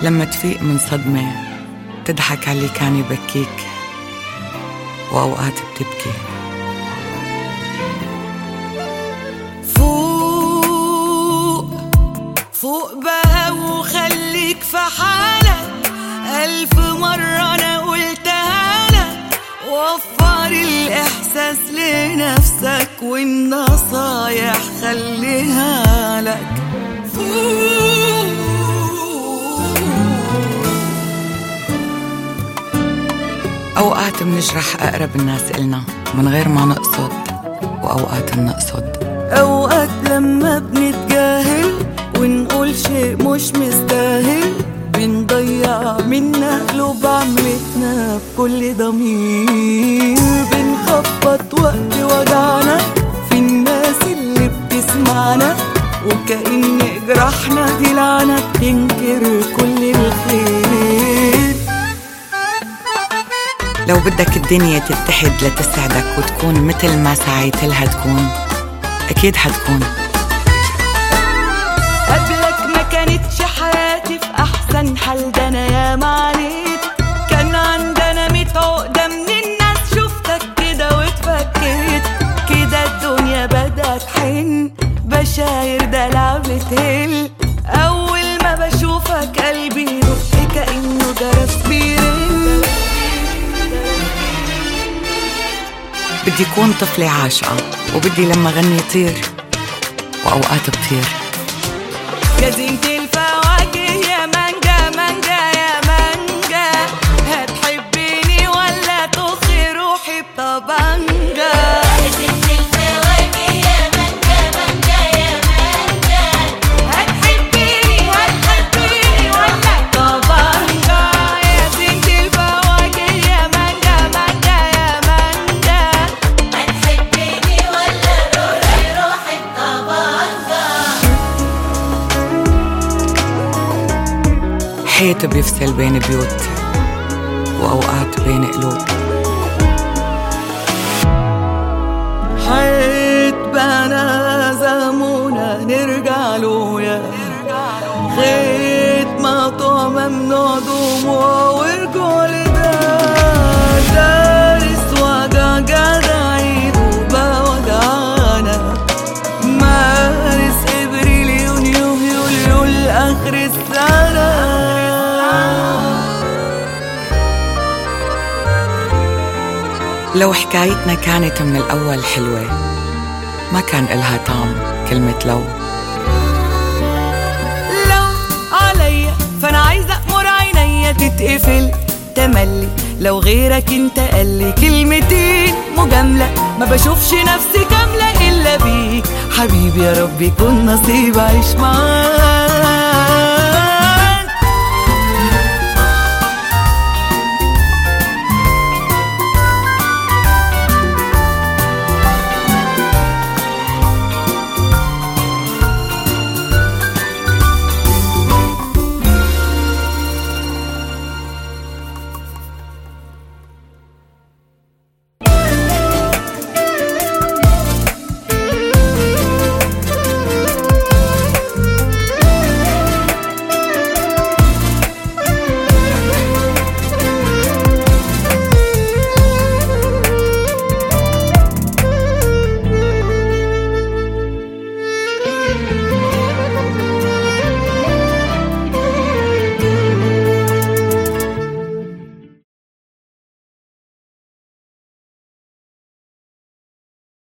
لما تفيق من صدمة تضحك على اللي كان يبكيك، وأوقات بتبكي. فوق بقى وخليك في حالك، 1000 مرة أنا قلتها لك. وفر الإحساس لنفسك والنصايح خليها لك. أوقات بنجرح أقرب الناس إلنا من غير ما نقصد، وأوقات بنقصد. أوقات لما بنتجاهل ونقول شيء مش مستاهل، بنضيع منا قلوب عملتنا بكل ضمير. بنخبط وقت وجعنا في الناس اللي بتسمعنا، وكأن جرحنا دي لعنة بتنكر كل الخير. لو بدك الدنيا تتحد لتسعدك وتكون مثل ما سعيت لها تكون، أكيد حتكون. قبلك ما كانتش حياتي في أحسن حال، ده أنا يا معانيت. كان عندنا 100 عقدة من الناس، شفتك كده واتفكيت. كده الدنيا بدأت حن بشاير دلع بتهل. أول ما بشوفك قلبي يدق كأنه جرس بيرن. بدي كون طفلة عاشقة، وبدي لما غني طير، وأوقات بطير. يا زينة الفواكه يا مانجا مانجا يا مانجا، هتحبيني ولا تخي روحي بطبنجة؟ يا زينة الفواكه يا مانجا مانجا يا مانجا، هتحبيني ولا طبنجة؟ يا زينة الفواكه يا مانجا مانجا يا مانجا، هتحبيني ولا روحي بطبنجة؟ حيط بيفصل بين بيوت، وأوقات بين قلوب. حيط بنا زمونا نرجع له، يا خيط مقطوع ممنوع دموع ورجوع لده. دارس وجع جدع يدوبة وجعنا، مارس إبريل يونيو يوليو لآخر السنة. لو حكايتنا كانت من الأول حلوة ما كان إلها طعم كلمة لو عليا، فأنا عايزة أمر عينيا تتقفل تملي. لو غيرك انت قالي كلمتين مجاملة، ما بشوفش نفسي كاملة إلا بيك حبيبي. يا رب يكون نصيب عيش معاك.